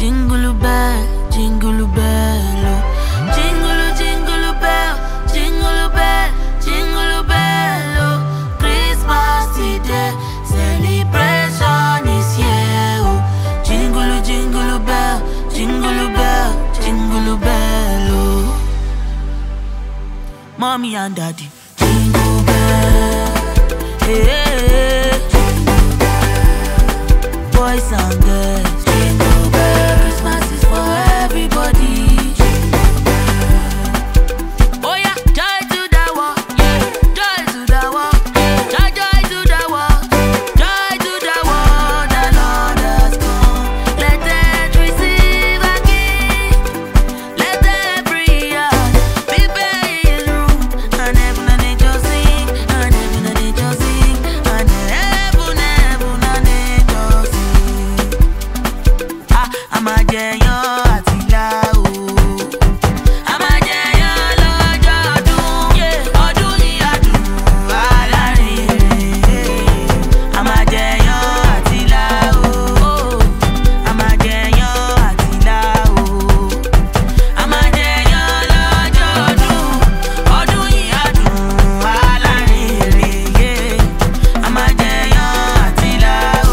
Jingle bell, jingle bell, oh. Jingle, jingle bell, jingle bell, jingle bell, oh. Christmas is there, celebration is here, oh. Jingle, jingle bell, jingle bell, jingle bell, oh. Mommy and daddy, jingle bell, hey, jingle bell. Boys and girls, jingle bell. Christmas is for everybody. Jingle bell. Oh yeah, joy to the world, yeah. Joy to the world, joy, joy to the world, joy to the world. The Lord has come. Let them receive a gift. Let every heart be His room. And heaven and angels sing, and heaven and angels sing, and heaven and angels sing. I'm a jẹyàn àtìlá o. I'm a jẹyàn lọ́jọ́ ọdún yìí adùn alárinrin. I'm a jẹyàn àtìlá o. I'm a jẹyàn àtìlá o. I'm a jẹyàn lọ́jọ́ ọdún yìí adùn alárinrin. I'm a jẹyàn àtìlá o.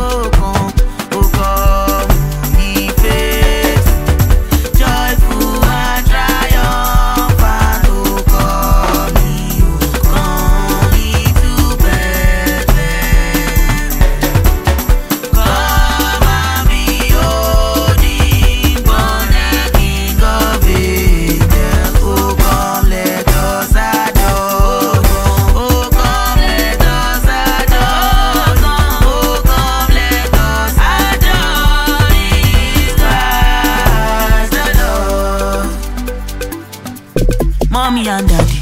Joyful and triumphant, oh come ye to Bethlehem. Come and behold him, born the King of Angels. Oh come let us adore. Oh come let us adore. Oh come let us adore His Christ the Lord. Mommy and daddy,